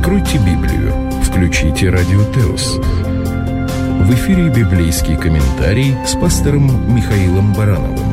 Откройте Библию, включите Радио Теос. В эфире библейский комментарий с пастором Михаилом Барановым.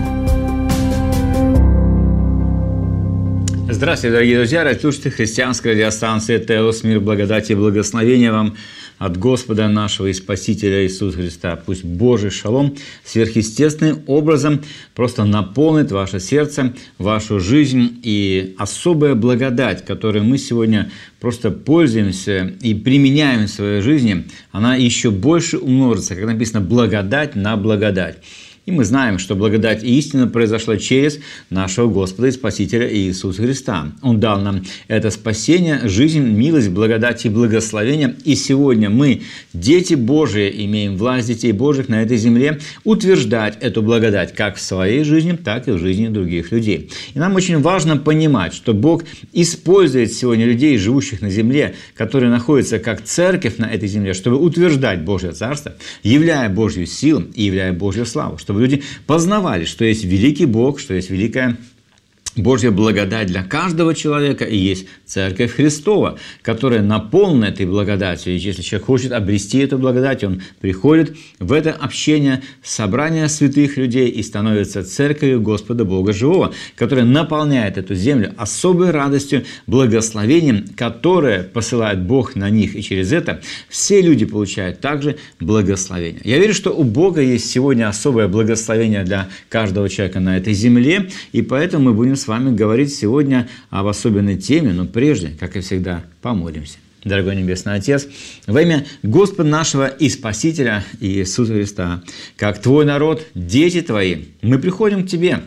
Здравствуйте, дорогие друзья, радиослушатели христианской радиостанции «Теос». Мир, благодать и благословения вам от Господа нашего и Спасителя Иисуса Христа. Пусть Божий шалом сверхъестественным образом просто наполнит ваше сердце, вашу жизнь, и особая благодать, которой мы сегодня просто пользуемся и применяем в своей жизни, она еще больше умножится, как написано, благодать на благодать. И мы знаем, что благодать и истина произошла через нашего Господа и Спасителя Иисуса Христа. Он дал нам это спасение, жизнь, милость, благодать и благословение. И сегодня мы, дети Божии, имеем власть детей Божьих на этой земле утверждать эту благодать как в своей жизни, так и в жизни других людей. И нам очень важно понимать, что Бог использует сегодня людей, живущих на земле, которые находятся как церковь на этой земле, чтобы утверждать Божье Царство, являя Божью силу и являя Божью славу, чтобы люди познавали, что есть великий Бог, что есть великая Божья благодать для каждого человека, и есть Церковь Христова, которая наполнена этой благодатью. И если человек хочет обрести эту благодать, он приходит в это общение, собрание святых людей и становится Церковью Господа Бога Живого, которая наполняет эту землю особой радостью, благословением, которое посылает Бог на них. И через это все люди получают также благословение. Я верю, что у Бога есть сегодня особое благословение для каждого человека на этой земле, и поэтому мы будем с вами говорить сегодня об особенной теме, но прежде, как и всегда, помолимся. Дорогой Небесный Отец, во имя Господа нашего и Спасителя Иисуса Христа, как Твой народ, дети Твои, мы приходим к Тебе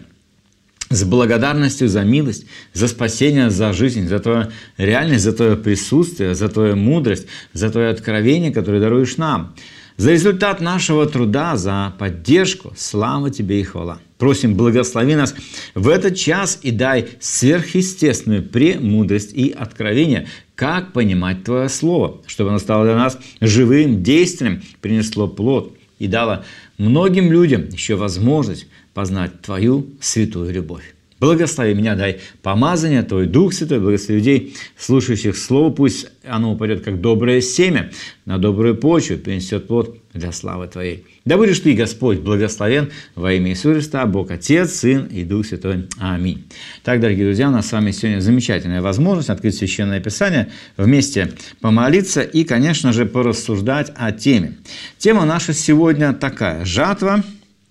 с благодарностью за милость, за спасение, за жизнь, за Твою реальность, за Твое присутствие, за Твою мудрость, за Твое откровение, которое даруешь нам. За результат нашего труда, за поддержку, слава Тебе и хвала. Просим, благослови нас в этот час и дай сверхъестественную премудрость и откровение, как понимать Твое Слово, чтобы оно стало для нас живым, действенным, принесло плод и дало многим людям еще возможность познать Твою святую любовь. Благослови меня, дай помазание, Твой Дух Святой, благослови людей, слушающих Слово, пусть оно упадет как доброе семя на добрую почву, принесет плод для славы Твоей. Да будешь Ты, Господь, благословен во имя Иисуса Христа, Бог Отец, Сын и Дух Святой. Аминь. Так, дорогие друзья, у нас с вами сегодня замечательная возможность открыть Священное Писание, вместе помолиться и, конечно же, порассуждать о теме. Тема наша сегодня такая: жатва.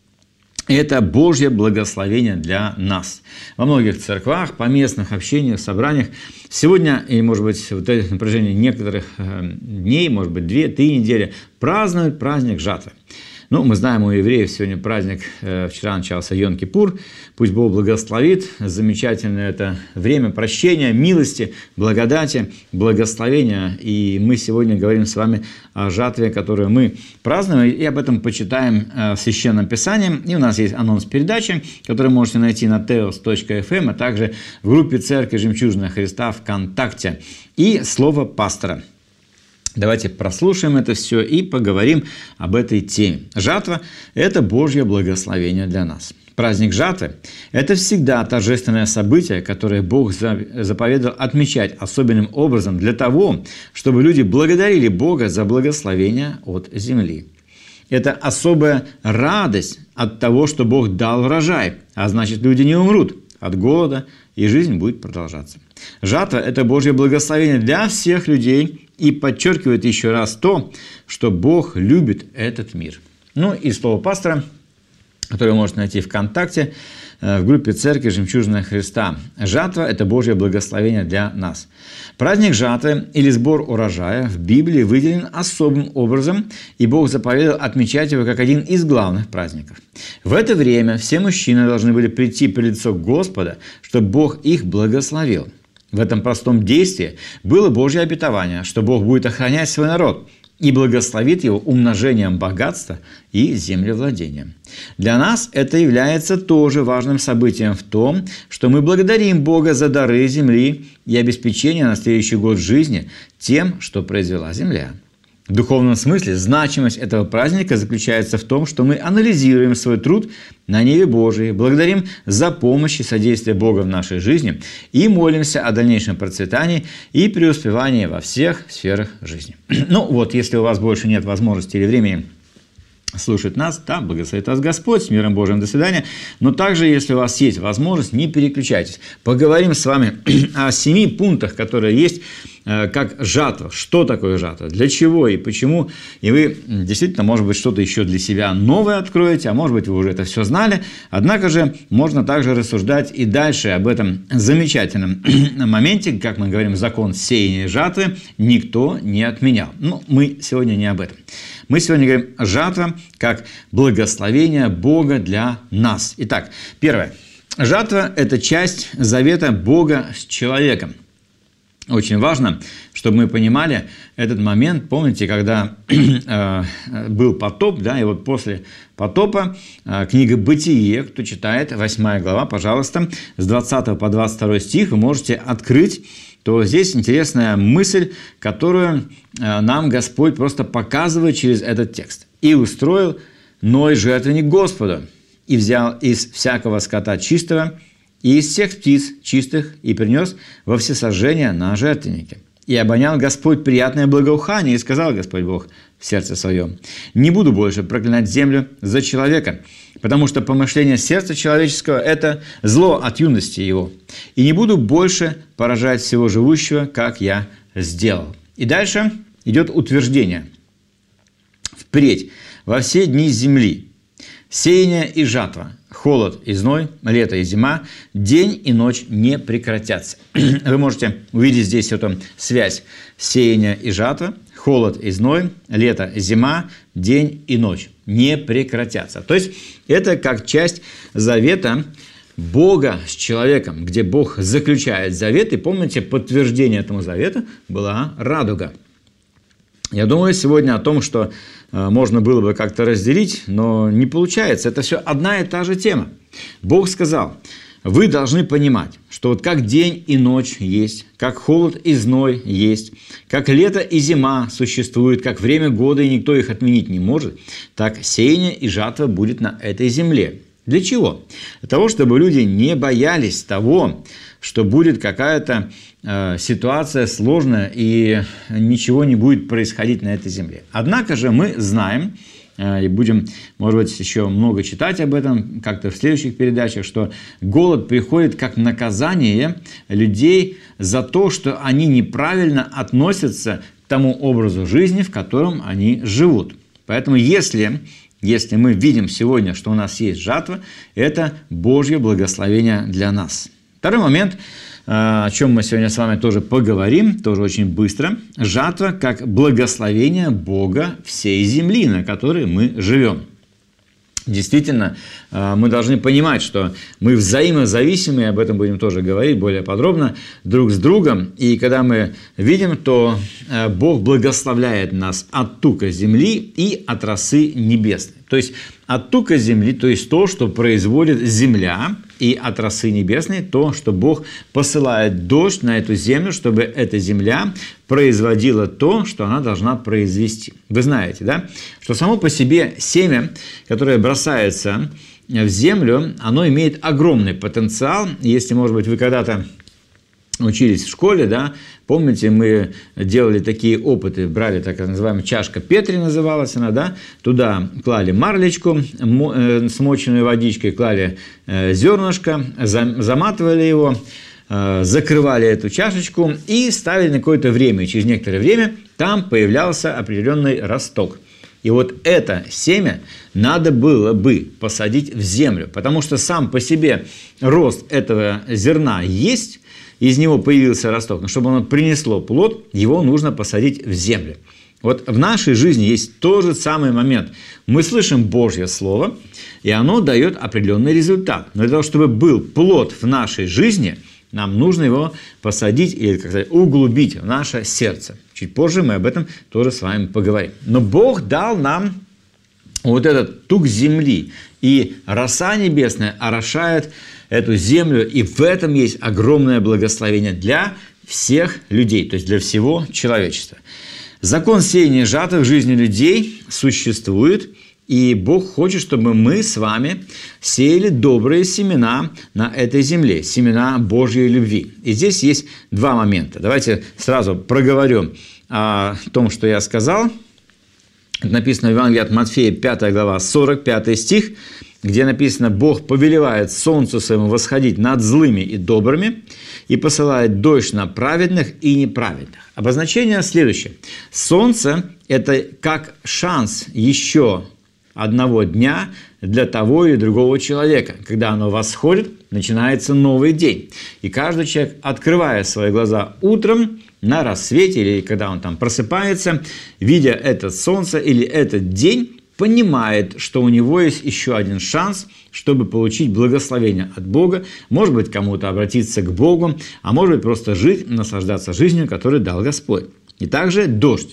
Это Божье благословение для нас. Во многих церквах, поместных общениях, собраниях сегодня, и, может быть, вот на протяжении некоторых дней, может быть, 2-3 недели, празднуют праздник жатвы. Ну, мы знаем, у евреев сегодня праздник, вчера начался Йом-Кипур, пусть Бог благословит, замечательное это время прощения, милости, благодати, благословения, и мы сегодня говорим с вами о жатве, которую мы празднуем, и об этом почитаем в Священном Писании, и у нас есть анонс передачи, который можете найти на teos.fm, а также в группе Церкви Жемчужина Христа ВКонтакте, и слово пастора. Давайте прослушаем это все и поговорим об этой теме. Жатва – это Божье благословение для нас. Праздник жатвы – это всегда торжественное событие, которое Бог заповедал отмечать особенным образом для того, чтобы люди благодарили Бога за благословение от земли. Это особая радость от того, что Бог дал урожай, а значит, люди не умрут от голода, и жизнь будет продолжаться. Жатва – это Божье благословение для всех людей и подчеркивает еще раз то, что Бог любит этот мир. Ну и слово пастора, которое вы можете найти ВКонтакте, в группе Церкви Жемчужина Христа. Жатва – это Божье благословение для нас. Праздник жатвы или сбор урожая в Библии выделен особым образом, и Бог заповедал отмечать его как один из главных праздников. В это время все мужчины должны были прийти пред лицо Господа, чтобы Бог их благословил. В этом простом действии было Божье обетование, что Бог будет охранять свой народ и благословит его умножением богатства и землевладением. Для нас это является тоже важным событием в том, что мы благодарим Бога за дары земли и обеспечение на следующий год жизни тем, что произвела земля. В духовном смысле значимость этого праздника заключается в том, что мы анализируем свой труд на ниве Божией, благодарим за помощь и содействие Бога в нашей жизни и молимся о дальнейшем процветании и преуспевании во всех сферах жизни. Ну вот, если у вас больше нет возможности или времени слушать нас, да, благословит вас Господь, с миром Божьим, до свидания. Но также, если у вас есть возможность, не переключайтесь. Поговорим с вами о 7 пунктах, которые есть как жатва. Что такое жатва? Для чего и почему? И вы действительно, может быть, что-то еще для себя новое откроете, а может быть, вы уже это все знали. Однако же можно также рассуждать и дальше об этом замечательном моменте, как мы говорим, закон сеяния и жатвы никто не отменял. Но мы сегодня не об этом. Мы сегодня говорим жатва как благословение Бога для нас. Итак, первое. Жатва – это часть завета Бога с человеком. Очень важно, чтобы мы понимали этот момент. Помните, когда был потоп, да, и вот после потопа книга «Бытие», кто читает, 8 глава, пожалуйста, с 20 по 22 стих вы можете открыть, то здесь интересная мысль, которую нам Господь просто показывает через этот текст. «И устроил Ной жертвенник Господу, и взял из всякого скота чистого, и из всех птиц чистых, и принес во всесожжение на жертвеннике. И обонял Господь приятное благоухание, и сказал Господь Бог в сердце своем: не буду больше проклинать землю за человека, потому что помышление сердца человеческого – это зло от юности его, и не буду больше поражать всего живущего, как я сделал». И дальше идет утверждение. «Впредь во все дни земли сеяние и жатва, холод и зной, лето и зима, день и ночь не прекратятся». Вы можете увидеть здесь эту связь: сеяние и жатва, холод и зной, лето и зима, день и ночь не прекратятся. То есть это как часть завета Бога с человеком, где Бог заключает завет. И помните, подтверждение этому завету была радуга. Я думаю сегодня о том, что можно было бы как-то разделить, но не получается. Это все одна и та же тема. Бог сказал: вы должны понимать, что вот как день и ночь есть, как холод и зной есть, как лето и зима существуют, как время года, и никто их отменить не может, так сеяние и жатва будет на этой земле. Для чего? Для того, чтобы люди не боялись того, что будет какая-то ситуация сложная и ничего не будет происходить на этой земле. Однако же мы знаем, и будем, может быть, еще много читать об этом как-то в следующих передачах, что голод приходит как наказание людей за то, что они неправильно относятся к тому образу жизни, в котором они живут. Поэтому если мы видим сегодня, что у нас есть жатва, это Божье благословение для нас. Второй момент, о чем мы сегодня с вами тоже поговорим, тоже очень быстро. Жатва как благословение Бога всей земли, на которой мы живем. Действительно, мы должны понимать, что мы взаимозависимы, об этом будем тоже говорить более подробно, друг с другом. И когда мы видим, то Бог благословляет нас от тука земли и от росы небесной. То есть от тука земли, то есть то, что производит земля, и от росы небесной, то, что Бог посылает дождь на эту землю, чтобы эта земля производила то, что она должна произвести. Вы знаете, да, что само по себе семя, которое бросается в землю, оно имеет огромный потенциал. Если, может быть, вы когда-то учились в школе, да, помните, мы делали такие опыты, брали так называемая чашка Петри, называлась она, да, туда клали марлечку, смоченную водичкой, клали зернышко, заматывали его, закрывали эту чашечку и ставили на какое-то время. И через некоторое время там появлялся определенный росток. И вот это семя надо было бы посадить в землю, потому что сам по себе рост этого зерна есть, из него появился росток, но чтобы оно принесло плод, его нужно посадить в землю. Вот в нашей жизни есть тот же самый момент. Мы слышим Божье Слово, и оно дает определенный результат. Но для того, чтобы был плод в нашей жизни, нам нужно его посадить или, как сказать, углубить в наше сердце. Чуть позже мы об этом тоже с вами поговорим. Но Бог дал нам вот этот тук земли, и роса небесная орошает эту землю, и в этом есть огромное благословение для всех людей, то есть для всего человечества. Закон сеяния жатвы в жизни людей существует, и Бог хочет, чтобы мы с вами сеяли добрые семена на этой земле, семена Божьей любви. И здесь есть два момента. Давайте сразу проговорю о том, что я сказал. Это написано в Евангелии от Матфея, 5 глава, 45 стих, где написано: «Бог повелевает солнцу своему восходить над злыми и добрыми и посылает дождь на праведных и неправедных». Обозначение следующее. Солнце – это как шанс еще одного дня для того или другого человека. Когда оно восходит, начинается новый день. И каждый человек, открывая свои глаза утром, на рассвете, или когда он там просыпается, видя это солнце или этот день, понимает, что у него есть еще один шанс, чтобы получить благословение от Бога, может быть, кому-то обратиться к Богу, а может быть, просто жить, наслаждаться жизнью, которую дал Господь. И также дождь.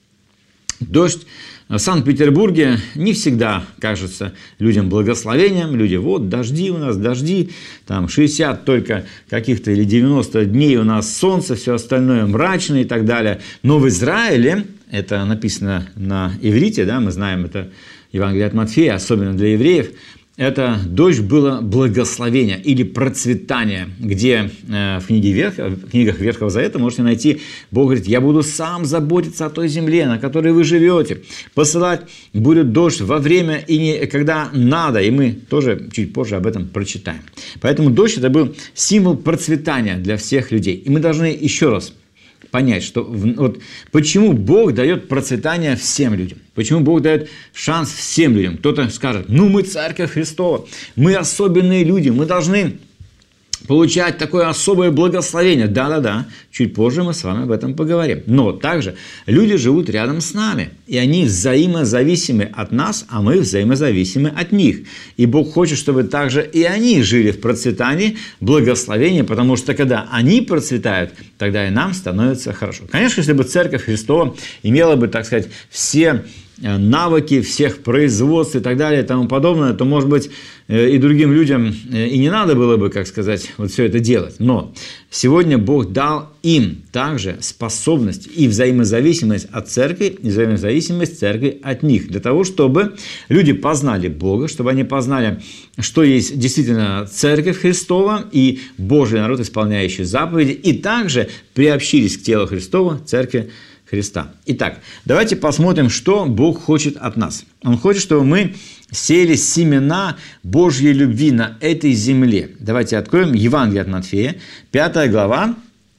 Дождь в Санкт-Петербурге не всегда кажется людям благословением. Люди: вот дожди у нас, дожди, там 60 только каких-то или 90 дней у нас солнце, все остальное мрачно и так далее. Но в Израиле, это написано на иврите, да, мы знаем это Евангелие от Матфея, особенно для евреев, это дождь было благословение или процветание, где в книгах Ветхого Завета можете найти, Бог говорит: я буду сам заботиться о той земле, на которой вы живете, посылать будет дождь во время и не когда надо, и мы тоже чуть позже об этом прочитаем. Поэтому дождь – это был символ процветания для всех людей, и мы должны еще раз понять, что вот почему Бог дает процветание всем людям. Почему Бог дает шанс всем людям. Кто-то скажет: ну мы Церковь Христова, мы особенные люди, мы должны получать такое особое благословение. Да-да-да, чуть позже мы с вами об этом поговорим. Но также люди живут рядом с нами, и они взаимозависимы от нас, а мы взаимозависимы от них. И Бог хочет, чтобы также и они жили в процветании, благословении, потому что когда они процветают, тогда и нам становится хорошо. Конечно, если бы Церковь Христова имела бы, так сказать, все навыки всех производств и так далее и тому подобное, то, может быть, и другим людям и не надо было бы, как сказать, вот все это делать. Но сегодня Бог дал им также способность и взаимозависимость от церкви, и взаимозависимость церкви от них, для того, чтобы люди познали Бога, чтобы они познали, что есть действительно Церковь Христова и Божий народ, исполняющий заповеди, и также приобщились к телу Христова, Церкви Христа. Итак, давайте посмотрим, что Бог хочет от нас. Он хочет, чтобы мы сеяли семена Божьей любви на этой земле. Давайте откроем Евангелие от Матфея, 5 глава,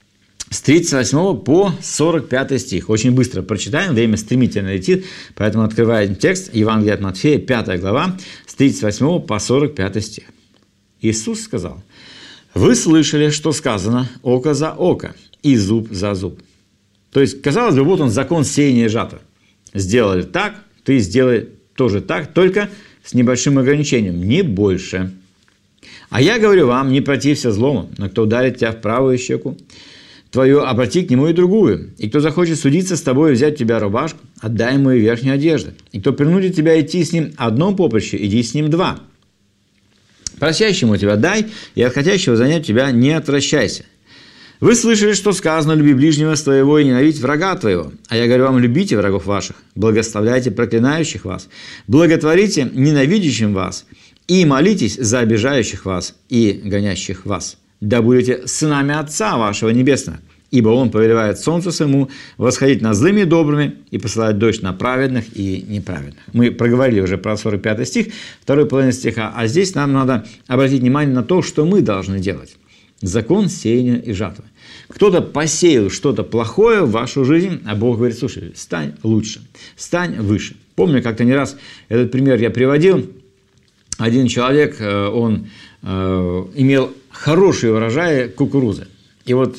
с 38 по 45 стих. Очень быстро прочитаем, время стремительно летит, поэтому открываем текст Евангелия от Матфея, 5 глава, с 38 по 45 стих. Иисус сказал: «Вы слышали, что сказано: око за око и зуб за зуб». То есть, казалось бы, вот он, закон сеяния и жатвы. Сделали так, ты сделай тоже так, только с небольшим ограничением, не больше. А я говорю вам, не протився злому, но кто ударит тебя в правую щеку твою, обрати к нему и другую. И кто захочет судиться с тобой и взять у тебя рубашку, отдай ему и верхнюю одежду. И кто принудит тебя идти с ним одно поприще, иди с ним два. Просящему тебя дай, и от хотящего занять тебя не отвращайся. Вы слышали, что сказано: люби ближнего своего и ненавидь врага твоего. А я говорю вам: любите врагов ваших, благословляйте проклинающих вас, благотворите ненавидящим вас, и молитесь за обижающих вас и гонящих вас. Да будете сынами Отца вашего Небесного, ибо Он повелевает солнцу своему восходить над злыми и добрыми и посылает дождь на праведных и неправедных». Мы проговорили уже про 45 стих, второй половины стиха, а здесь нам надо обратить внимание на то, что мы должны делать. Закон сеяния и жатвы. Кто-то посеял что-то плохое в вашу жизнь, а Бог говорит: слушай, стань лучше, стань выше. Помню, как-то не раз этот пример я приводил. Один человек, он имел хороший урожай кукурузы. И вот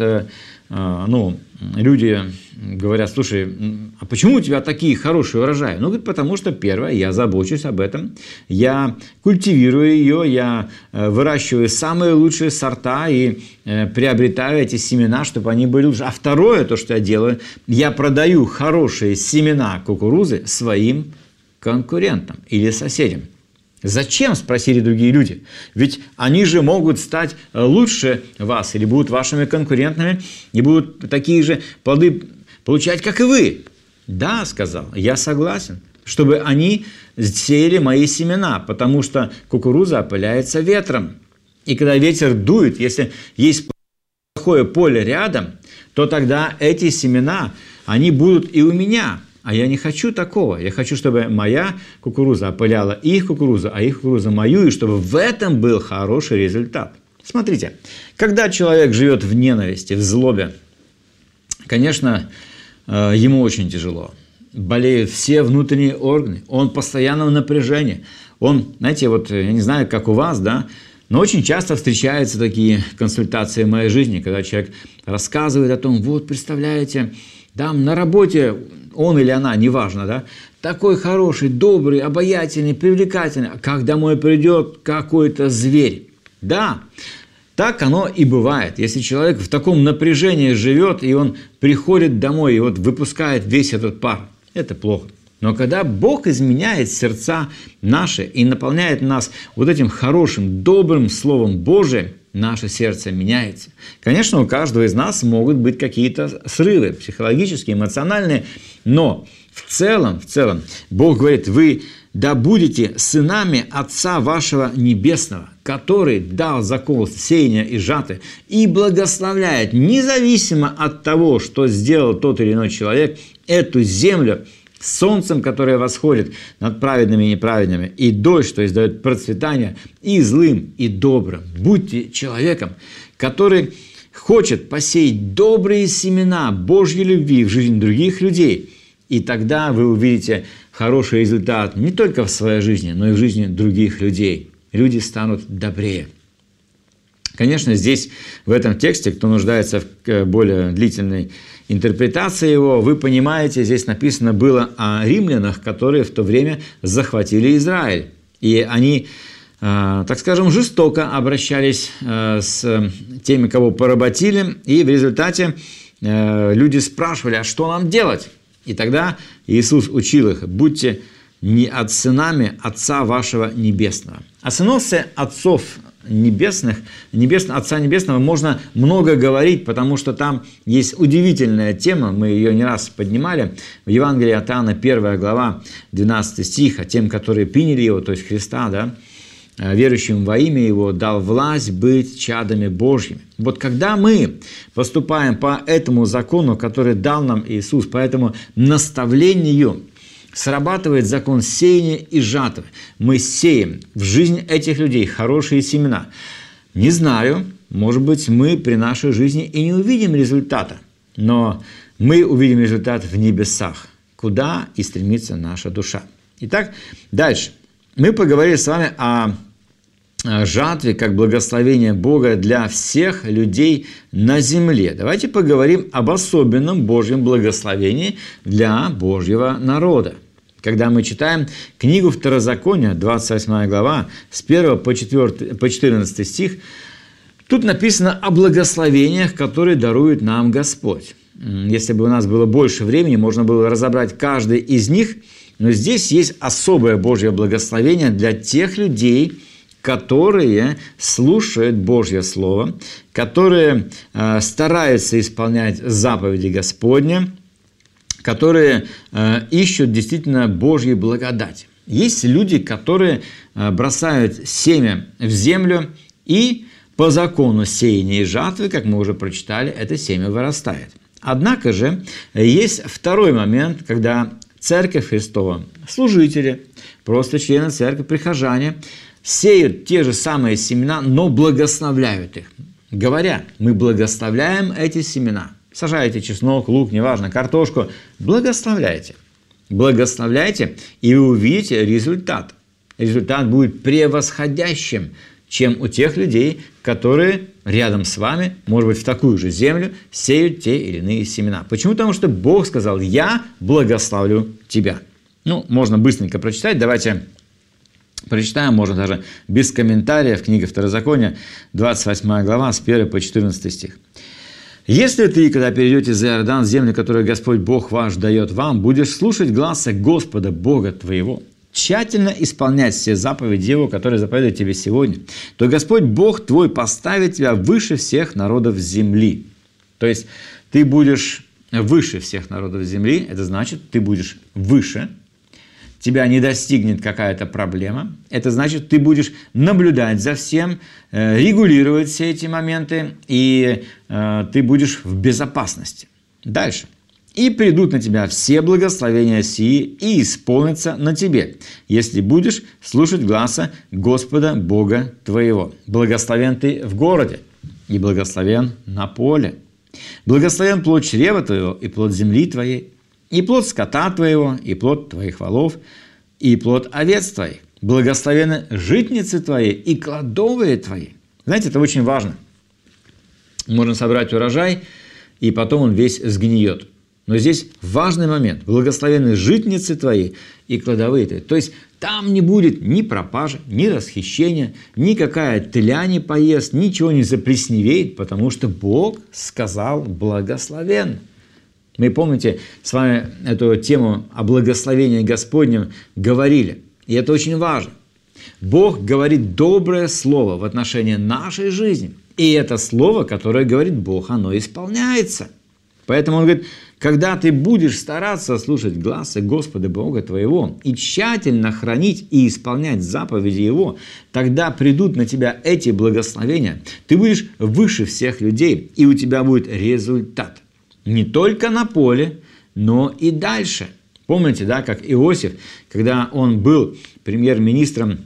люди говорят: слушай, а почему у тебя такие хорошие урожаи? Ну, говорит, потому что, первое, я забочусь об этом, я культивирую ее, я выращиваю самые лучшие сорта и приобретаю эти семена, чтобы они были лучше. А второе, то, что я делаю, я продаю хорошие семена кукурузы своим конкурентам или соседям. Зачем, спросили другие люди? Ведь они же могут стать лучше вас или будут вашими конкурентами и будут такие же плоды получать, как и вы. Да, сказал, я согласен, чтобы они сеяли мои семена, потому что кукуруза опыляется ветром. И когда ветер дует, если есть плохое поле рядом, то тогда эти семена, они будут и у меня. А я не хочу такого. Я хочу, чтобы моя кукуруза опыляла их кукурузу, а их кукуруза мою, и чтобы в этом был хороший результат. Смотрите, когда человек живет в ненависти, в злобе, конечно, ему очень тяжело. Болеют все внутренние органы, он постоянно в напряжении. Он, знаете, вот я не знаю, как у вас, да, но очень часто встречаются такие консультации в моей жизни, когда человек рассказывает о том, вот, представляете, там на работе он или она, неважно, да, такой хороший, добрый, обаятельный, привлекательный, а как домой придет какой-то зверь. Да, так оно и бывает. Если человек в таком напряжении живет, и он приходит домой и вот выпускает весь этот пар, это плохо. Но когда Бог изменяет сердца наши и наполняет нас вот этим хорошим, добрым Словом Божиим, наше сердце меняется. Конечно, у каждого из нас могут быть какие-то срывы психологические, эмоциональные, но в целом, Бог говорит, вы да будете сынами Отца вашего Небесного, который дал закон сеяния и жатвы и благословляет, независимо от того, что сделал тот или иной человек, эту землю солнцем, которое восходит над праведными и неправедными, и дождь, что издает процветание и злым, и добрым. Будьте человеком, который хочет посеять добрые семена Божьей любви в жизнь других людей, и тогда вы увидите хороший результат не только в своей жизни, но и в жизни других людей. Люди станут добрее. Конечно, здесь, в этом тексте, кто нуждается в более длительной интерпретации его, вы понимаете, здесь написано было о римлянах, которые в то время захватили Израиль. И они, так скажем, жестоко обращались с теми, кого поработили, и в результате люди спрашивали, а что нам делать? И тогда Иисус учил их, будьте не от сынами Отца вашего Небесного. О сыновстве отцов небесных, Отца Небесного можно много говорить, потому что там есть удивительная тема, мы ее не раз поднимали, в Евангелии от Иоанна, 1 глава, 12 стих, о тем, которые приняли Его, то есть Христа, да, верующим во имя Его, дал власть быть чадами Божьими. Вот когда мы поступаем по этому закону, который дал нам Иисус, по этому наставлению, срабатывает закон сеяния и жатвы. Мы сеем в жизнь этих людей хорошие семена. Не знаю, может быть, мы при нашей жизни и не увидим результата, но мы увидим результат в небесах, куда и стремится наша душа. Итак, дальше. Мы поговорили с вами о жатве как благословение Бога для всех людей на земле. Давайте поговорим об особенном Божьем благословении для Божьего народа. Когда мы читаем книгу Второзакония, 28 глава, с 1 по 14 стих, тут написано о благословениях, которые дарует нам Господь. Если бы у нас было больше времени, можно было разобрать каждый из них, но здесь есть особое Божье благословение для тех людей, которые слушают Божье Слово, которые стараются исполнять заповеди Господни, которые ищут действительно Божьей благодать. Есть люди, которые бросают семя в землю, и по закону сеяния и жатвы, как мы уже прочитали, это семя вырастает. Однако же есть второй момент, когда Церковь Христова, служители, просто члены церкви, прихожане, сеют те же самые семена, но благословляют их. Говоря, мы благословляем эти семена. Сажаете чеснок, лук, неважно, картошку, благословляйте. Благословляйте, и вы увидите результат. Результат будет превосходящим, чем у тех людей, которые рядом с вами, может быть, в такую же землю, сеют те или иные семена. Почему? Потому что Бог сказал, я благословлю тебя. Можно быстренько прочитать, давайте прочитаем, можно даже без комментариев, книга Второзакония, 28 глава, с 1 по 14 стих. «Если ты, когда перейдете за Иордан, в землю, которую Господь Бог ваш дает вам, будешь слушать гласа Господа Бога твоего, тщательно исполнять все заповеди Его, которые заповедует тебе сегодня, то Господь Бог твой поставит тебя выше всех народов земли». То есть ты будешь выше всех народов земли, это значит, ты будешь выше, тебя не достигнет какая-то проблема, это значит, ты будешь наблюдать за всем, регулировать все эти моменты, и ты будешь в безопасности. Дальше. «И придут на тебя все благословения сии, и исполнятся на тебе, если будешь слушать гласа Господа Бога твоего. Благословен ты в городе, и благословен на поле. Благословен плод чрева твоего, и плод земли твоей, и плод скота твоего, и плод твоих волов, и плод овец твоих. Благословены житницы твои и кладовые твои». Знаете, это очень важно. Можно собрать урожай, и потом он весь сгниет. Но здесь важный момент. Благословены житницы твои и кладовые твои. То есть там не будет ни пропажи, ни расхищения, никакая тля не поест, ничего не заплесневеет, потому что Бог сказал благословен. Мы, помните, с вами эту тему о благословении Господнем говорили. И это очень важно. Бог говорит доброе слово в отношении нашей жизни. И это слово, которое говорит Бог, оно исполняется. Поэтому он говорит, когда ты будешь стараться слушать гласа Господа Бога твоего и тщательно хранить и исполнять заповеди Его, тогда придут на тебя эти благословения. Ты будешь выше всех людей, и у тебя будет результат. Не только на поле, но и дальше. Помните, да, как Иосиф, когда он был премьер-министром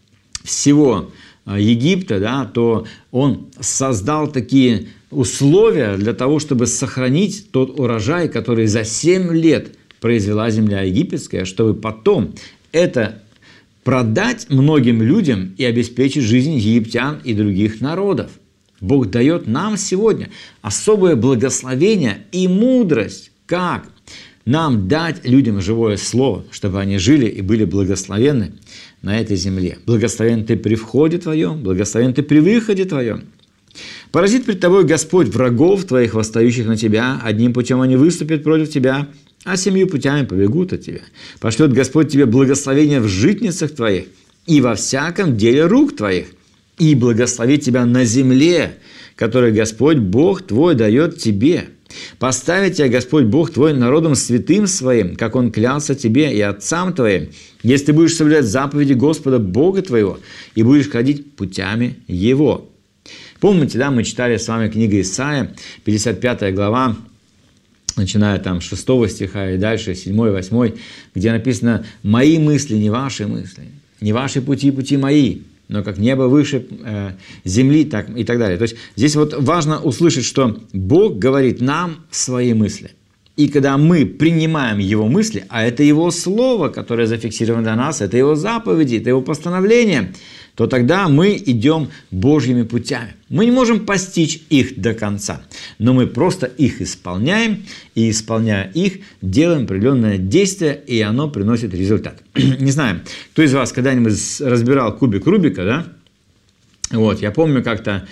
всего Египта, да, то он создал такие условия для того, чтобы сохранить тот урожай, который за 7 лет произвела земля египетская, чтобы потом это продать многим людям и обеспечить жизнь египтян и других народов. Бог дает нам сегодня особое благословение и мудрость, как нам дать людям живое слово, чтобы они жили и были благословенны на этой земле. Благословен ты при входе твоем, благословен ты при выходе твоем. Поразит пред тобой Господь врагов твоих, восстающих на тебя. Одним путем они выступят против тебя, а 7 путями побегут от тебя. Пошлет Господь тебе благословение в житницах твоих и во всяком деле рук твоих, и благословит тебя на земле, которую Господь Бог твой дает тебе. Поставит тебя Господь Бог твой народом святым своим, как Он клялся тебе и отцам твоим, если ты будешь соблюдать заповеди Господа Бога твоего и будешь ходить путями Его. Помните, да, мы читали с вами книгу Исаия, 55 глава, начиная там с 6 стиха и дальше, 7, 8, где написано «Мои мысли, не ваши мысли, не ваши пути, пути мои, но как небо выше земли, так и так далее». То есть здесь вот важно услышать, что Бог говорит нам свои мысли. И когда мы принимаем Его мысли, а это Его Слово, которое зафиксировано для нас, это Его заповеди, это Его постановления, то тогда мы идем Божьими путями. Мы не можем постичь их до конца, но мы просто их исполняем, и исполняя их, делаем определенное действие, и оно приносит результат. Не знаю, кто из вас когда-нибудь разбирал кубик Рубика, да? Вот, я помню, как-то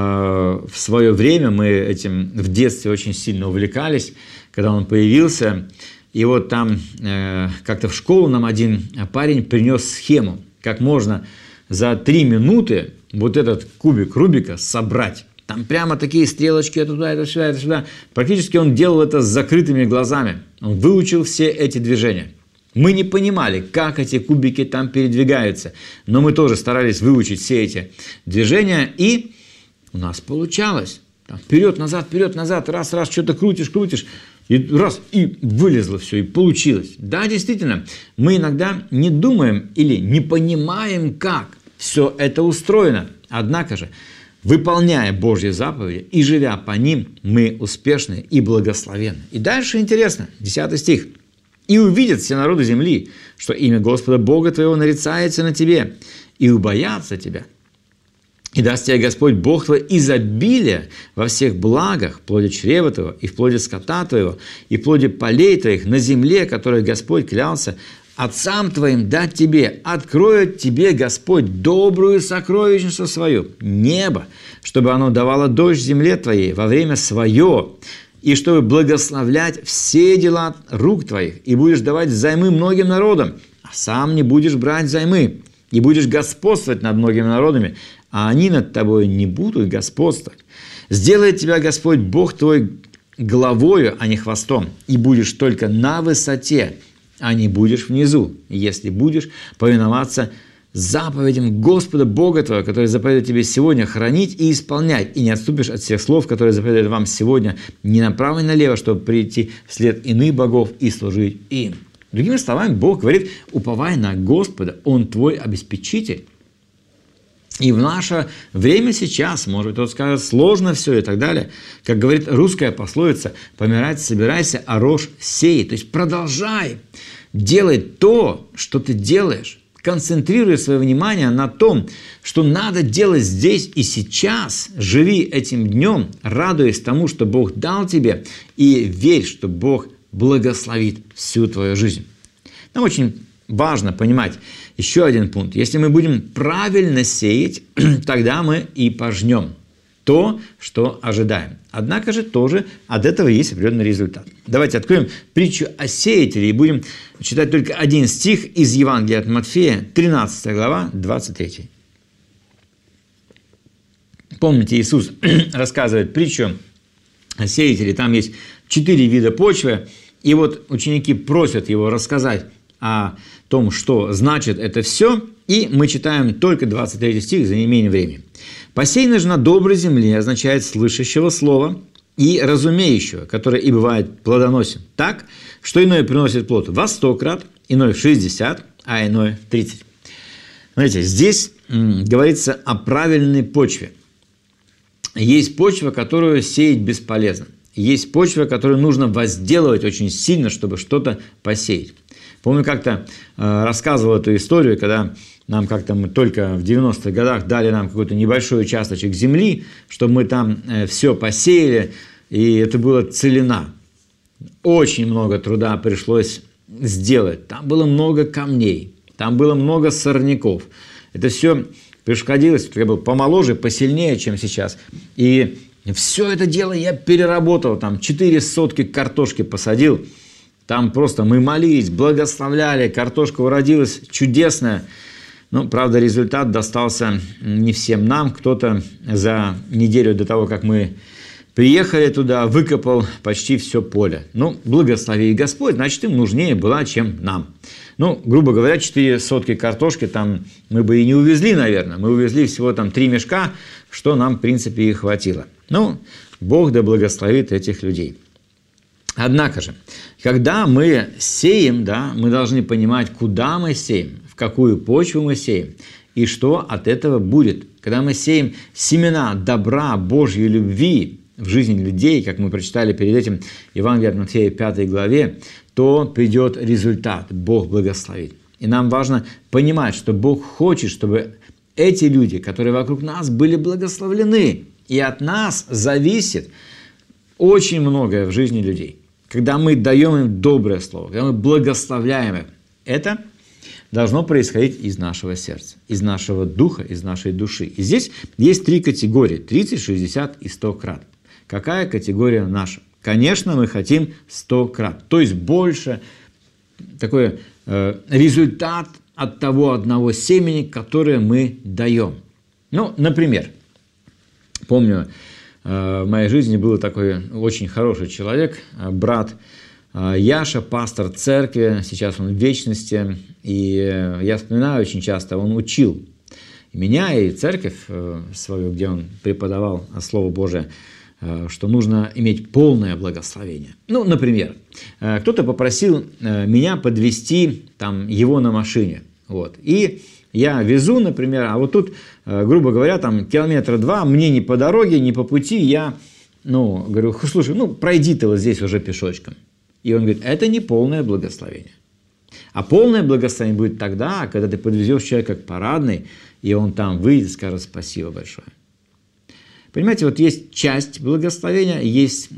в свое время мы этим в детстве очень сильно увлекались, когда он появился, и вот там как-то в школу нам один парень принес схему, как можно за 3 минуты вот этот кубик Рубика собрать. Там прямо такие стрелочки, это туда, это сюда, это сюда. Практически он делал это с закрытыми глазами. Он выучил все эти движения. Мы не понимали, как эти кубики там передвигаются, но мы тоже старались выучить все эти движения, и у нас получалось. Там вперед, назад, раз, что-то крутишь, и раз, и вылезло все, и получилось. Да, действительно, мы иногда не думаем или не понимаем, как все это устроено. Однако же, выполняя Божьи заповеди и живя по ним, мы успешны и благословенны. И дальше интересно, 10 стих. «И увидят все народы земли, что имя Господа Бога твоего нарицается на тебе, и убоятся тебя. И даст тебе Господь Бог твой изобилие во всех благах, в плоде чрева твоего, и в плоде скота твоего, и в плоде полей твоих, на земле, которой Господь клялся отцам твоим дать тебе. Откроет тебе Господь добрую сокровищницу свою, небо, чтобы оно давало дождь земле твоей во время свое, и чтобы благословлять все дела рук твоих, и будешь давать взаймы многим народам, а сам не будешь брать взаймы, и будешь господствовать над многими народами, а они над тобой не будут господствовать. Сделает тебя Господь Бог твой главою, а не хвостом, и будешь только на высоте, а не будешь внизу, если будешь повиноваться заповедям Господа Бога твоего, который заповедует тебе сегодня хранить и исполнять, и не отступишь от всех слов, которые заповедует вам сегодня, ни направо, ни налево, чтобы прийти вслед иных богов и служить им». Другими словами, Бог говорит: уповай на Господа, Он твой обеспечитель. И в наше время сейчас, может быть, кто-то скажет, сложно все и так далее. Как говорит русская пословица: помирать собирайся, а рожь сей. То есть продолжай делать то, что ты делаешь. Концентрируй свое внимание на том, что надо делать здесь и сейчас. Живи этим днем, радуясь тому, что Бог дал тебе, и верь, что Бог благословит всю твою жизнь. Нам очень важно понимать еще один пункт. Если мы будем правильно сеять, тогда мы и пожнем то, что ожидаем. Однако же тоже от этого есть определенный результат. Давайте откроем притчу о сеятеле и будем читать только один стих из Евангелия от Матфея, 13 глава, 23. Помните, Иисус рассказывает притчу о сеятеле. Там есть 4 вида почвы. И вот ученики просят его рассказать о том, что значит это все. И мы читаем только 23 стих за неимением времени. «Посеянный же на доброй земле» означает слышащего слова и разумеющего, который и бывает плодоносен так, что иное приносит плод во 100 крат, иное в 60, а иное в 30. Смотрите, здесь говорится о правильной почве. Есть почва, которую сеять бесполезно. Есть почва, которую нужно возделывать очень сильно, чтобы что-то посеять. Помню, как-то рассказывал эту историю, когда нам как-то мы только в 90-х годах дали нам какой-то небольшой участочек земли, чтобы мы там все посеяли, и это была целина. Очень много труда пришлось сделать. Там было много камней, там было много сорняков. Это все приходилось, я был помоложе, посильнее, чем сейчас. И все это дело я переработал, там 4 сотки картошки посадил. Там просто мы молились, благословляли, картошка уродилась чудесная. Ну, правда, результат достался не всем нам. Кто-то за неделю до того, как мы приехали туда, выкопал почти все поле. Ну, благослови Господь, значит, им нужнее была, чем нам. Ну, грубо говоря, 4 сотки картошки там мы бы и не увезли, наверное. Мы увезли всего там 3 мешка, что нам, в принципе, и хватило. Ну, Бог да благословит этих людей. Однако же, когда мы сеем, да, мы должны понимать, куда мы сеем, в какую почву мы сеем и что от этого будет. Когда мы сеем семена добра, Божьей любви в жизни людей, как мы прочитали перед этим Евангелие от Матфея 5 главе, то придет результат, Бог благословит. И нам важно понимать, что Бог хочет, чтобы эти люди, которые вокруг нас, были благословлены. И от нас зависит очень многое в жизни людей. Когда мы даем им доброе слово, когда мы благословляем их, это должно происходить из нашего сердца, из нашего духа, из нашей души. И здесь есть 3 категории: 30, 60 и 100 крат. Какая категория наша? Конечно, мы хотим 100 крат, то есть больше, такой результат от того одного семени, которое мы даем. Ну, например, помню, в моей жизни был такой очень хороший человек, брат Яша, пастор церкви, сейчас он в вечности, и я вспоминаю очень часто, он учил меня и церковь свою, где он преподавал Слово Божие, что нужно иметь полное благословение. Ну, например, кто-то попросил меня подвезти там, его на машине, вот, и я везу, например, а вот тут, грубо говоря, там 2 километра, мне не по дороге, не по пути, я, говорю, слушай, пройди ты вот здесь уже пешочком. И он говорит, это не полное благословение. А полное благословение будет тогда, когда ты подвезешь человека к парадной, и он там выйдет и скажет спасибо большое. Понимаете, вот есть часть благословения, есть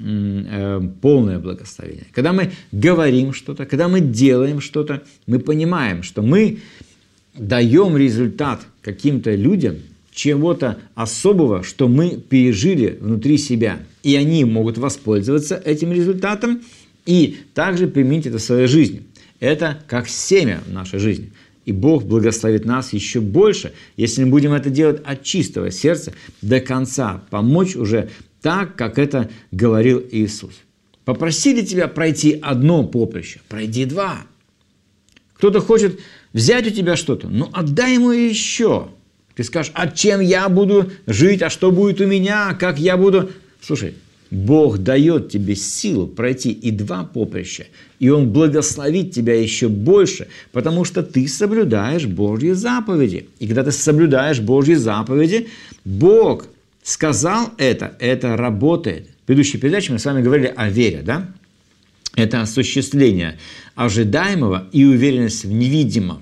полное благословение. Когда мы говорим что-то, когда мы делаем что-то, мы понимаем, что мы даем результат каким-то людям чего-то особого, что мы пережили внутри себя. И они могут воспользоваться этим результатом и также применить это в своей жизни. Это как семя в нашей жизни. И Бог благословит нас еще больше, если мы будем это делать от чистого сердца до конца, помочь уже так, как это говорил Иисус. попросили тебя пройти одно поприще, пройди два. Кто-то хочет взять у тебя что-то, ну отдай ему еще. Ты скажешь, а чем я буду жить, а что будет у меня, как я буду... Слушай, Бог дает тебе силу пройти и два поприща, и Он благословит тебя еще больше, потому что ты соблюдаешь Божьи заповеди. И когда ты соблюдаешь Божьи заповеди, Бог сказал это работает. В предыдущей передаче мы с вами говорили о вере, да? Это осуществление ожидаемого и уверенность в невидимом.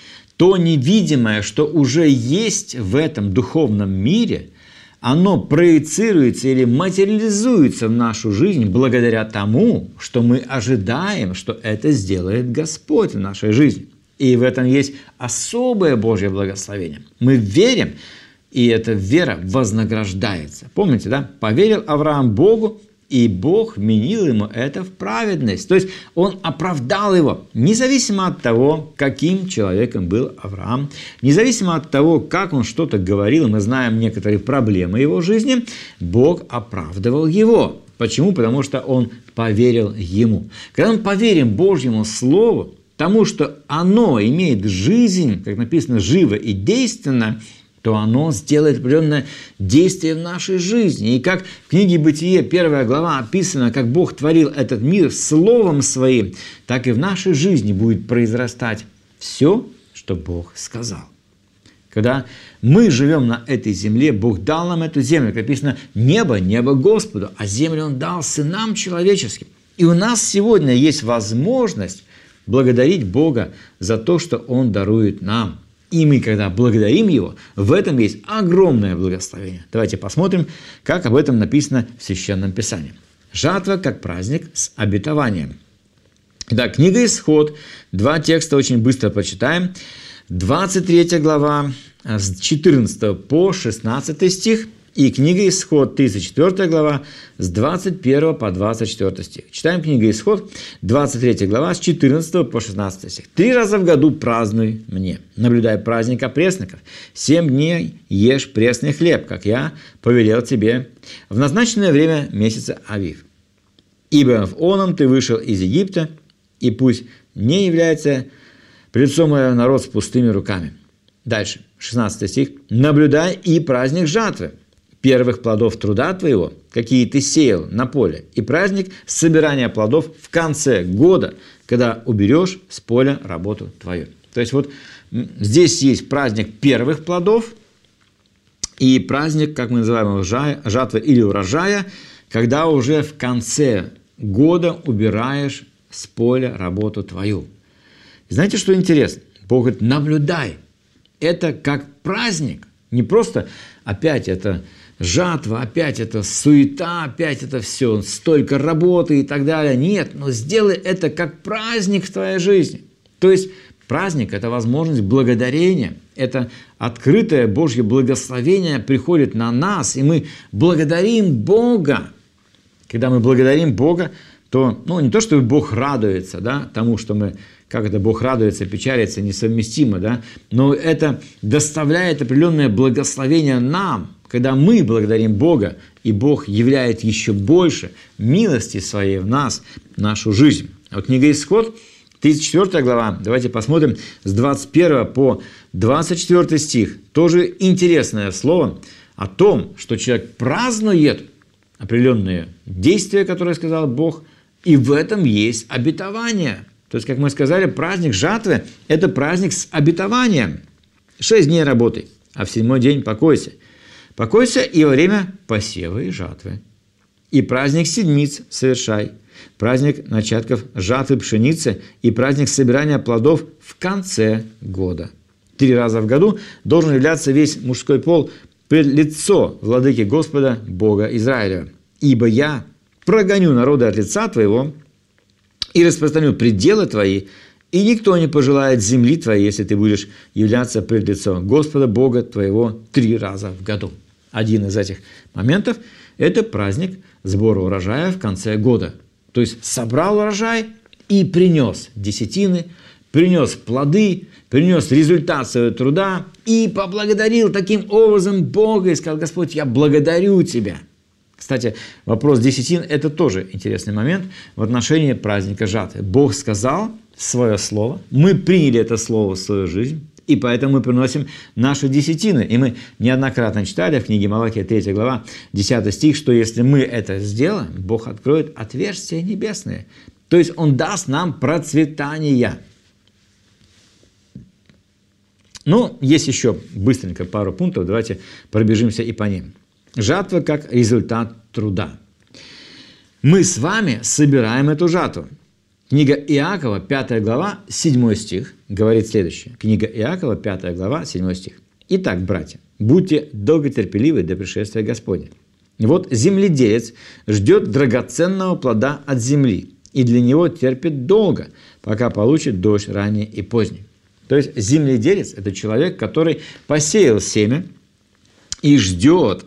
То невидимое, что уже есть в этом духовном мире, оно проецируется или материализуется в нашу жизнь благодаря тому, что мы ожидаем, что это сделает Господь в нашей жизни. И в этом есть особое Божье благословение. Мы верим, и эта вера вознаграждается. Помните, да? Поверил Авраам Богу, и Бог вменил ему это в праведность. То есть он оправдал его, независимо от того, каким человеком был Авраам, независимо от того, как он что-то говорил, мы знаем некоторые проблемы его жизни, Бог оправдывал его. Почему? Потому что он поверил ему. Когда мы поверим Божьему Слову, тому, что оно имеет жизнь, как написано, живо и действенно, то оно сделает определенное действие в нашей жизни. И как в книге «Бытие» 1 глава описано, как Бог творил этот мир Словом Своим, так и в нашей жизни будет произрастать все, что Бог сказал. Когда мы живем на этой земле, Бог дал нам эту землю. Как написано, небо Господу, а землю Он дал сынам человеческим. И у нас сегодня есть возможность благодарить Бога за то, что Он дарует нам. И мы, когда благодарим Его, в этом есть огромное благословение. Давайте посмотрим, как об этом написано в Священном Писании. Жатва как праздник с обетованием. Итак, книга «Исход». Два текста очень быстро прочитаем. 23 глава с 14 по 16 стих. И книга «Исход», 34 глава, с 21 по 24 стих. Читаем книгу «Исход», 23 глава, с 14 по 16 стих. 3 раза в году празднуй мне, наблюдай праздник опресноков. 7 дней ешь пресный хлеб, как я повелел тебе, в назначенное время месяца Авив. Ибо в оном ты вышел из Египта, и пусть не является пред лицом мое народ с пустыми руками. Дальше, 16 стих. Наблюдай и праздник жатвы, первых плодов труда твоего, какие ты сеял на поле, и праздник собирания плодов в конце года, когда уберешь с поля работу твою. То есть вот здесь есть праздник первых плодов и праздник, как мы называем, жатвы или урожая, когда уже в конце года убираешь с поля работу твою. И знаете, что интересно? Бог говорит, наблюдай. Это как праздник, не просто опять это жатва, опять это суета, опять это все, столько работы и так далее. Нет, но сделай это как праздник в твоей жизни. То есть праздник – это возможность благодарения, это открытое Божье благословение приходит на нас, и мы благодарим Бога. Когда мы благодарим Бога, то, не то, что Бог радуется, да, тому, что мы, как это Бог радуется, печалится, несовместимо, да, но это доставляет определенное благословение нам, когда мы благодарим Бога, и Бог являет еще больше милости своей в нас, в нашу жизнь. А вот книга «Исход», 34 глава, давайте посмотрим с 21 по 24 стих. Тоже интересное слово о том, что человек празднует определенные действия, которые сказал Бог, и в этом есть обетование. То есть, как мы сказали, праздник жатвы – это праздник с обетованием. 6 дней работай, а в 7-й день покойся. Покойся и во время посева и жатвы. И праздник седмиц совершай, праздник начатков жатвы пшеницы и праздник собирания плодов в конце года. 3 раза в году должен являться весь мужской пол пред лицо владыки Господа Бога Израилева. Ибо я прогоню народы от лица твоего и распространю пределы твои, и никто не пожелает земли твоей, если ты будешь являться пред лицом Господа Бога твоего 3 раза в году. Один из этих моментов – это праздник сбора урожая в конце года. То есть собрал урожай и принес десятины, принес плоды, принес результат своего труда и поблагодарил таким образом Бога и сказал: Господь, я благодарю Тебя. Кстати, вопрос десятин – это тоже интересный момент в отношении праздника жатвы. Бог сказал свое слово, мы приняли это слово в свою жизнь, и поэтому мы приносим наши десятины. И мы неоднократно читали в книге Малахия, 3 глава, 10 стих, что если мы это сделаем, Бог откроет отверстия небесные. То есть Он даст нам процветание. Ну, есть еще быстренько пару пунктов, давайте пробежимся и по ним. Жатва как результат труда. Мы с вами собираем эту жатву. Книга Иакова, 5 глава, 7 стих, говорит следующее. Книга Иакова, 5 глава, 7 стих. «Итак, братья, будьте долготерпеливы до пришествия Господня. Вот земледелец ждет драгоценного плода от земли, и для него терпит долго, пока получит дождь ранний и поздний». То есть земледелец – это человек, который посеял семя и ждет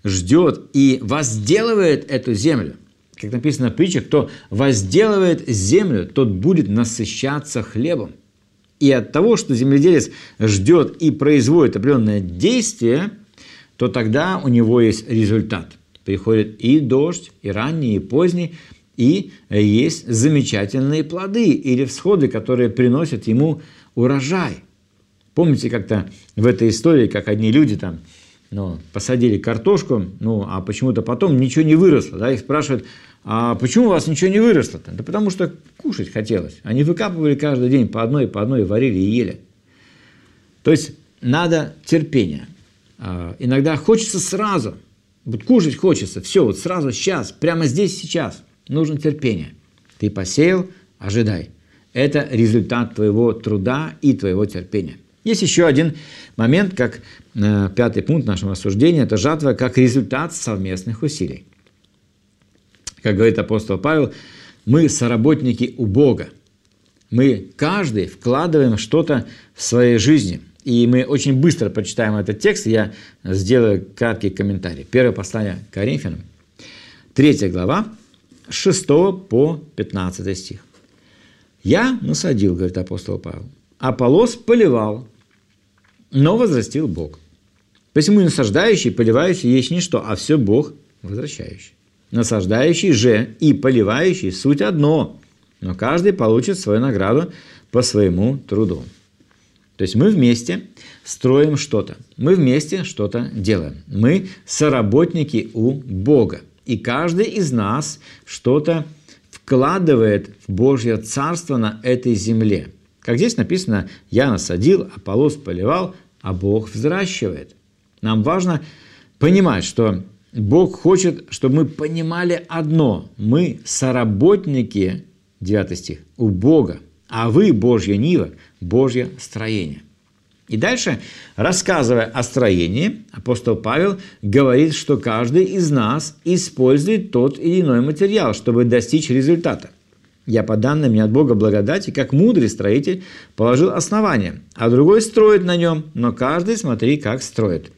и возделывает эту землю. Как написано в притчах, кто возделывает землю, тот будет насыщаться хлебом. И от того, что земледелец ждет и производит определенное действие, то тогда у него есть результат. Приходит и дождь, и ранний, и поздний, и есть замечательные плоды или всходы, которые приносят ему урожай. Помните как-то в этой истории, как одни люди там посадили картошку, а почему-то потом ничего не выросло. Да? Их спрашивают, а почему у вас ничего не выросло-то? Да потому что кушать хотелось. Они выкапывали каждый день по одной, варили и ели. То есть надо терпение. Иногда хочется сразу. Вот кушать хочется. Все, вот сразу, сейчас, прямо здесь, сейчас. Нужно терпение. Ты посеял, ожидай. Это результат твоего труда и твоего терпения. Есть еще один момент, как 5 пункт нашего рассуждения, это жатва как результат совместных усилий. Как говорит апостол Павел, мы соработники у Бога. Мы каждый вкладываем что-то в своей жизни. И мы очень быстро прочитаем этот текст, я сделаю краткий комментарий. Первое послание к Коринфянам, 3 глава, 6 по 15 стих. «Я насадил, — говорит апостол Павел, — Аполлос поливал, но возрастил Бог. Посему насаждающий и поливающий есть ничто, а все Бог возвращающий. Насаждающий же и поливающий суть одно, но каждый получит свою награду по своему труду». То есть мы вместе строим что-то, мы вместе что-то делаем. Мы соработники у Бога. И каждый из нас что-то вкладывает в Божье Царство на этой земле. Как здесь написано, я насадил, Аполлос поливал, а Бог взращивает. Нам важно понимать, что Бог хочет, чтобы мы понимали одно. Мы соработники, 9 стих, у Бога, а вы Божья нива, Божье строение. И дальше, рассказывая о строении, апостол Павел говорит, что каждый из нас использует тот или иной материал, чтобы достичь результата. Я по данным мне от Бога благодати, как мудрый строитель, положил основание, а другой строит на нем, но каждый смотри, как строит.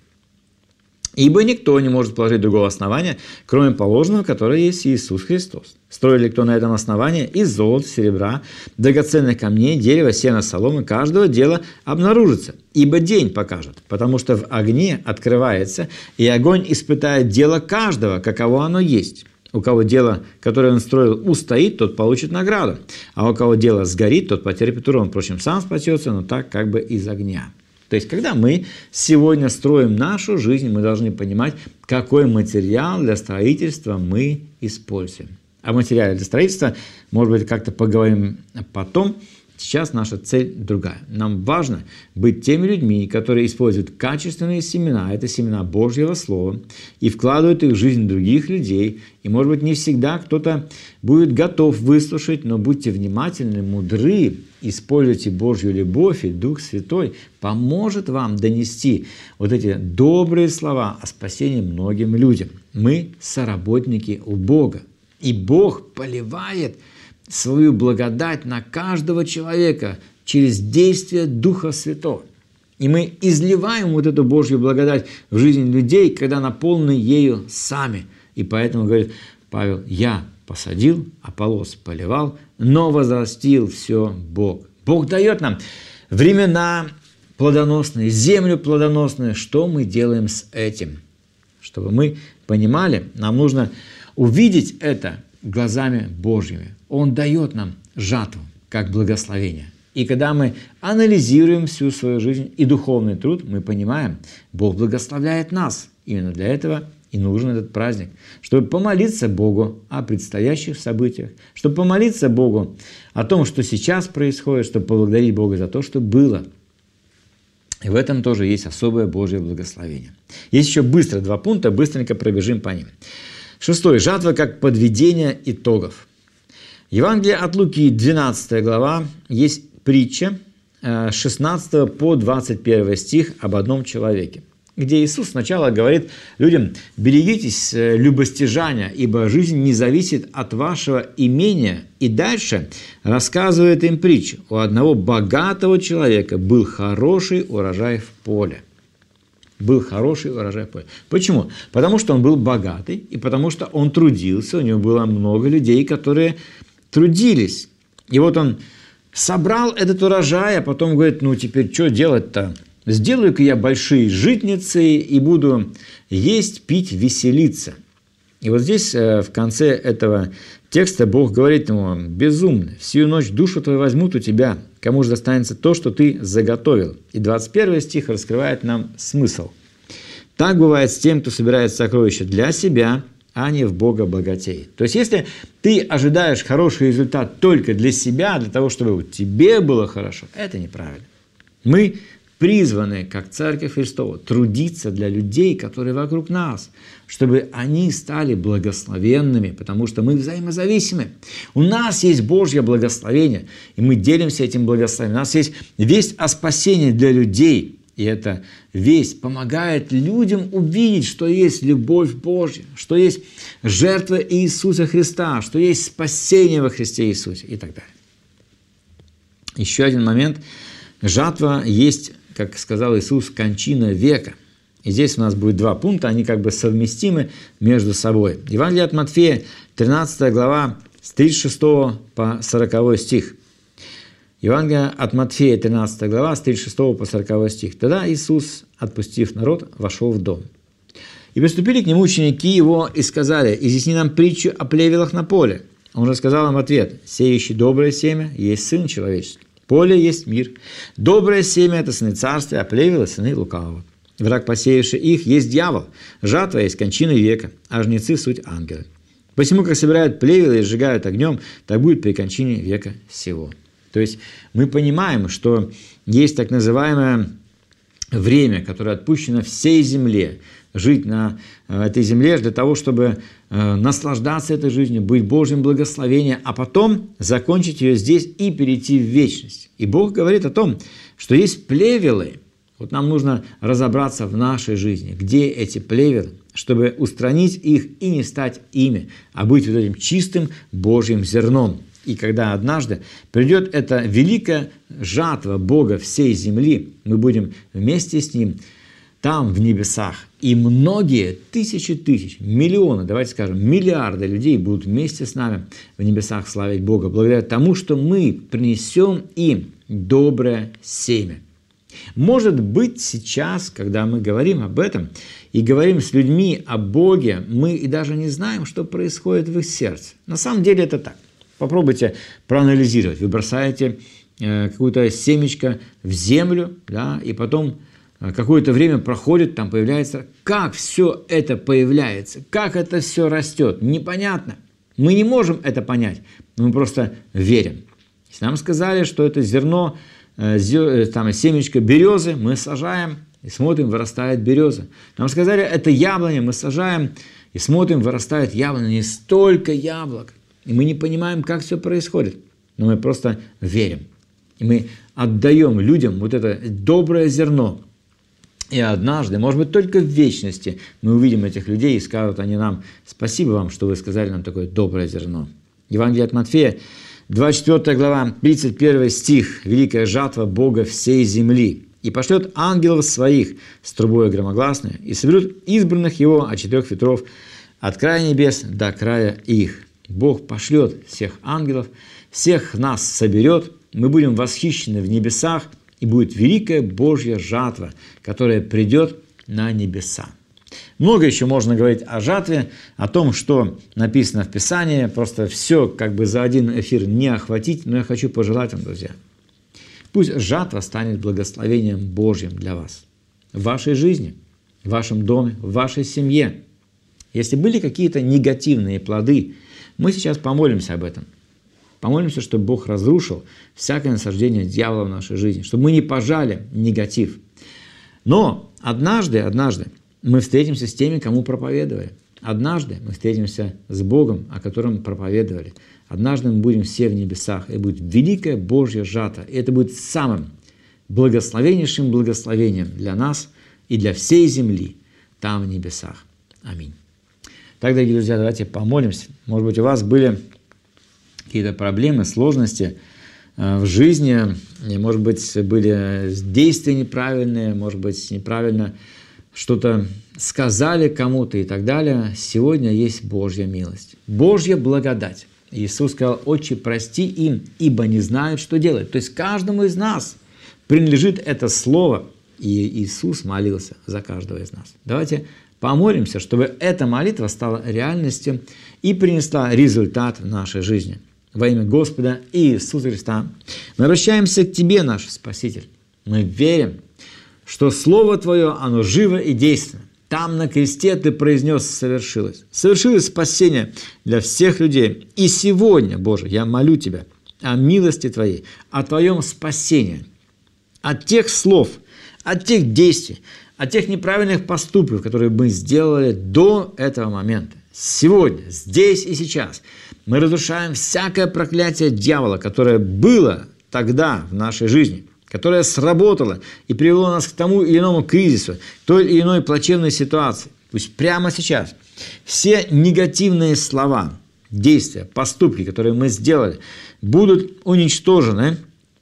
Ибо никто не может положить другого основания, кроме положенного, которое есть Иисус Христос. Строили кто на этом основании из золота, серебра, драгоценных камней, дерева, сена, соломы, каждого дела обнаружится. Ибо день покажет, потому что в огне открывается, и огонь испытает дело каждого, каково оно есть. У кого дело, которое он строил, устоит, тот получит награду, а у кого дело сгорит, тот потерпит урон. Впрочем, сам спасется, но так как бы из огня. То есть, когда мы сегодня строим нашу жизнь, мы должны понимать, какой материал для строительства мы используем. О материале для строительства, может быть, как-то поговорим потом. Сейчас наша цель другая. Нам важно быть теми людьми, которые используют качественные семена, это семена Божьего Слова, и вкладывают их в жизнь других людей. И, может быть, не всегда кто-то будет готов выслушать, но будьте внимательны, мудры, используйте Божью любовь, и Дух Святой поможет вам донести вот эти добрые слова о спасении многим людям. Мы соработники у Бога, и Бог поливает свою благодать на каждого человека через действие Духа Святого. И мы изливаем вот эту Божью благодать в жизнь людей, когда наполнены ею сами. И поэтому, говорит Павел, я посадил, Аполлос поливал, но возрастил все Бог. Бог дает нам времена плодоносные, землю плодоносную. Что мы делаем с этим? Чтобы мы понимали, нам нужно увидеть это глазами Божьими. Он дает нам жатву, как благословение. И когда мы анализируем всю свою жизнь и духовный труд, мы понимаем, Бог благословляет нас. Именно для этого и нужен этот праздник, чтобы помолиться Богу о предстоящих событиях, чтобы помолиться Богу о том, что сейчас происходит, чтобы поблагодарить Бога за то, что было. И в этом тоже есть особое Божье благословение. Есть еще быстро 2 пункта, быстренько пробежим по ним. 6. Жатва как подведение итогов. Евангелие от Луки, 12 глава, есть притча 16 по 21 стих об одном человеке, где Иисус сначала говорит людям: «Берегитесь любостяжания, ибо жизнь не зависит от вашего имения». И дальше рассказывает им притчу. У одного богатого человека был хороший урожай в поле. Был хороший урожай в поле. Почему? Потому что он был богатый, и потому что он трудился, у него было много людей, которые трудились. И вот он собрал этот урожай, а потом говорит: ну теперь что делать-то? Сделаю-ка я большие житницы и буду есть, пить, веселиться. И вот здесь в конце этого текста Бог говорит ему: безумный, всю ночь душу твою возьмут у тебя, кому же достанется то, что ты заготовил. И 21 стих раскрывает нам смысл. Так бывает с тем, кто собирает сокровища для себя, а не в Бога богатеет. То есть, если ты ожидаешь хороший результат только для себя, для того, чтобы тебе было хорошо, это неправильно. Мы призваны, как Церковь Христова, трудиться для людей, которые вокруг нас, чтобы они стали благословенными, потому что мы взаимозависимы. У нас есть Божье благословение, и мы делимся этим благословением. У нас есть весть о спасении для людей, и эта весть помогает людям увидеть, что есть любовь Божья, что есть жертва Иисуса Христа, что есть спасение во Христе Иисусе и так далее. Еще один момент. Жатва есть, как сказал Иисус, кончина века. И здесь у нас будет 2 пункта, они как бы совместимы между собой. Евангелие от Матфея, 13 глава, с 36 по 40 стих. Евангелие от Матфея, 13 глава, с 36 по 40 стих. Тогда Иисус, отпустив народ, вошел в дом. И приступили к нему ученики его и сказали: изъясни нам притчу о плевелах на поле. Он же сказал им ответ: сеющий доброе семя есть Сын Человеческий. Поле есть мир. Доброе семя – это сыны царствия, а плевелы – сыны лукавого. Враг, посеявший их, есть дьявол. Жатва есть кончина века, а жнецы – суть ангелы. Посему, как собирают плевелы и сжигают огнем, так будет при кончине века сего. То есть мы понимаем, что есть так называемое время, которое отпущено всей земле, жить на этой земле для того, чтобы наслаждаться этой жизнью, быть Божьим благословением, а потом закончить ее здесь и перейти в вечность. И Бог говорит о том, что есть плевелы. Вот нам нужно разобраться в нашей жизни, где эти плевелы, чтобы устранить их и не стать ими, а быть вот этим чистым Божьим зерном. И когда однажды придет эта великая жатва Бога всей земли, мы будем вместе с Ним там, в небесах. И многие тысячи тысяч, миллионы, давайте скажем, миллиарды людей будут вместе с нами в небесах славить Бога, благодаря тому, что мы принесем им доброе семя. Может быть, сейчас, когда мы говорим об этом и говорим с людьми о Боге, мы и даже не знаем, что происходит в их сердце. На самом деле это так. Попробуйте проанализировать. Вы бросаете какое-то семечко в землю, да, и потом какое-то время проходит, там появляется. Как все это появляется? Как это все растет? Непонятно. Мы не можем это понять, но мы просто верим. Если нам сказали, что это зерно, там семечко березы, мы сажаем и смотрим, вырастает береза. Нам сказали, это яблоня, мы сажаем и смотрим, вырастает яблоня. Не столько яблок. И мы не понимаем, как все происходит, но мы просто верим. И мы отдаем людям вот это доброе зерно. И однажды, может быть, только в вечности мы увидим этих людей и скажут они нам: спасибо вам, что вы сказали нам такое доброе зерно. Евангелие от Матфея, 24 глава, 31 стих. Великая жатва Бога всей земли. И пошлет ангелов своих с трубой громогласной, и соберут избранных его от 4 ветров, от края небес до края их. Бог пошлет всех ангелов, всех нас соберет, мы будем восхищены в небесах, и будет великая Божья жатва, которая придет на небеса. Много еще можно говорить о жатве, о том, что написано в Писании. Просто все как бы за один эфир не охватить, но я хочу пожелать вам, друзья. Пусть жатва станет благословением Божьим для вас. В вашей жизни, в вашем доме, в вашей семье. Если были какие-то негативные плоды, мы сейчас помолимся об этом. Помолимся, чтобы Бог разрушил всякое насаждение дьявола в нашей жизни, чтобы мы не пожали негатив. Но однажды мы встретимся с теми, кому проповедовали. Однажды мы встретимся с Богом, о котором проповедовали. Однажды мы будем все в небесах, и будет великая Божья жатва. И это будет самым благословеннейшим благословением для нас и для всей земли там в небесах. Аминь. Так, дорогие друзья, давайте помолимся. Может быть, у вас были какие-то проблемы, сложности в жизни, может быть, были действия неправильные, может быть, неправильно что-то сказали кому-то и так далее. Сегодня есть Божья милость, Божья благодать. Иисус сказал: «Отче, прости им, ибо не знают, что делать». То есть каждому из нас принадлежит это слово, и Иисус молился за каждого из нас. Давайте помолимся, чтобы эта молитва стала реальностью и принесла результат в нашей жизни. Во имя Господа Иисуса Христа мы обращаемся к Тебе, наш Спаситель. Мы верим, что Слово Твое, оно живо и действенно. Там на кресте Ты произнес: совершилось. Совершилось спасение для всех людей. И сегодня, Боже, я молю Тебя о милости Твоей, о Твоем спасении, от тех слов, от тех действий, от тех неправильных поступков, которые мы сделали до этого момента. Сегодня, здесь и сейчас мы разрушаем всякое проклятие дьявола, которое было тогда в нашей жизни, которое сработало и привело нас к тому или иному кризису, к той или иной плачевной ситуации. Пусть прямо сейчас все негативные слова, действия, поступки, которые мы сделали, будут уничтожены,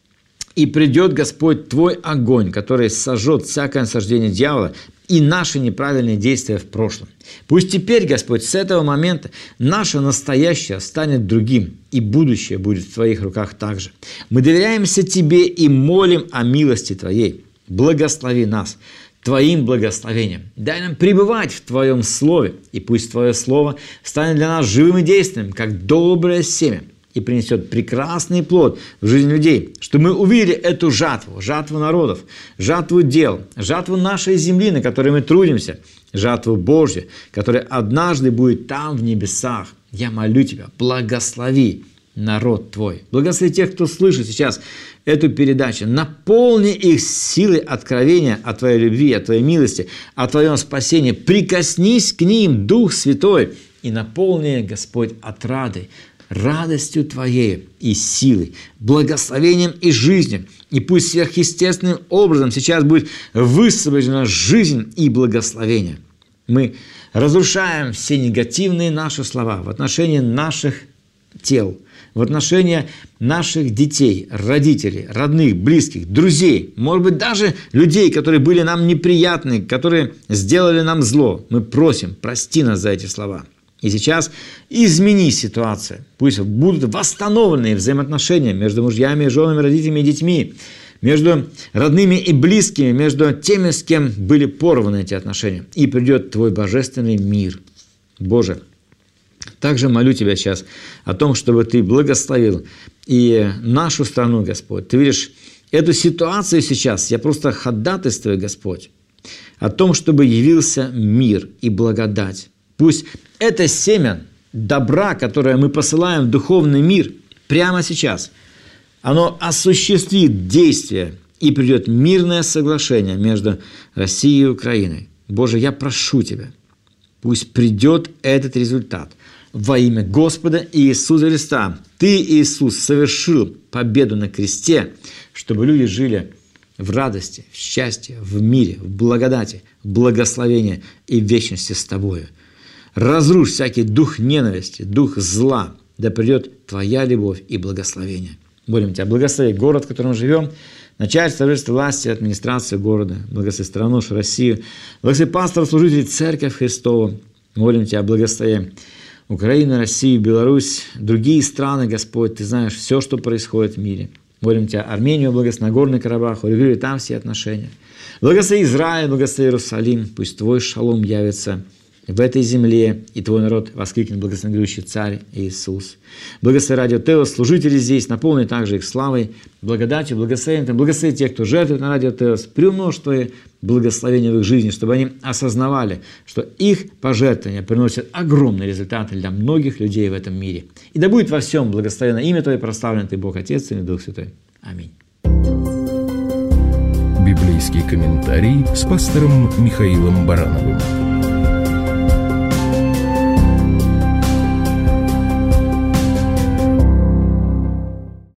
и придет, Господь, Твой огонь, который сожжет всякое насаждение дьявола и наши неправильные действия в прошлом. Пусть теперь, Господь, с этого момента наше настоящее станет другим, и будущее будет в Твоих руках также. Мы доверяемся Тебе и молим о милости Твоей. Благослови нас Твоим благословением. Дай нам пребывать в Твоем Слове, и пусть Твое Слово станет для нас живым и действенным, как доброе семя, и принесет прекрасный плод в жизнь людей, чтобы мы увидели эту жатву, жатву народов, жатву дел, жатву нашей земли, на которой мы трудимся, жатву Божью, которая однажды будет там в небесах. Я молю Тебя, благослови народ Твой, благослови тех, кто слышит сейчас эту передачу, наполни их силой откровения о Твоей любви, о Твоей милости, о Твоем спасении, прикоснись к ним, Дух Святой, и наполни, Господь, отрадой, радостью Твоей и силой, благословением и жизнью. И пусть сверхъестественным образом сейчас будет высвобождена жизнь и благословение. Мы разрушаем все негативные наши слова в отношении наших тел, в отношении наших детей, родителей, родных, близких, друзей, может быть, даже людей, которые были нам неприятны, которые сделали нам зло. Мы просим, прости нас за эти слова. И сейчас измени ситуацию. Пусть будут восстановлены взаимоотношения между мужьями, женами, родителями и детьми, между родными и близкими, между теми, с кем были порваны эти отношения. И придет Твой божественный мир. Боже, также молю Тебя сейчас о том, чтобы Ты благословил и нашу страну, Господь. Ты видишь эту ситуацию сейчас. Я просто ходатайствую, Господь, о том, чтобы явился мир и благодать. Пусть это семя добра, которое мы посылаем в духовный мир прямо сейчас, оно осуществит действие, и придет мирное соглашение между Россией и Украиной. Боже, я прошу Тебя, пусть придет этот результат. Во имя Господа Иисуса Христа. Ты, Иисус, совершил победу на кресте, чтобы люди жили в радости, в счастье, в мире, в благодати, в благословении и в вечности с Тобою. Разрушь всякий дух ненависти, дух зла, да придет Твоя любовь и благословение. Молим Тебя, благослови город, в котором живем, начальство, правительство, власти, администрацию города, благослови страну нашу Россию, благослови пасторов, служителей, церковь Христову. Молим Тебя, благослови Украину, Россию, Беларусь, другие страны, Господь. Ты знаешь все, что происходит в мире. Молим Тебя Армению, благослови Нагорный Карабах, урегулируй там все отношения. Благослови Израиль, благослови Иерусалим, пусть Твой шалом явится в этой земле, и Твой народ воскликнет: благословенный Царь Иисус. Благослови Радио Теос, служители здесь, наполни также их славой, благодатью, благословением. Благослови тех, кто жертвует на Радио Теос, приумножь Твои благословения в их жизни, чтобы они осознавали, что их пожертвования приносят огромные результаты для многих людей в этом мире. И да будет во всем благословенно имя Твое, прославлен Ты, Бог Отец и Дух Святой. Аминь. Библейский комментарий с пастором Михаилом Барановым.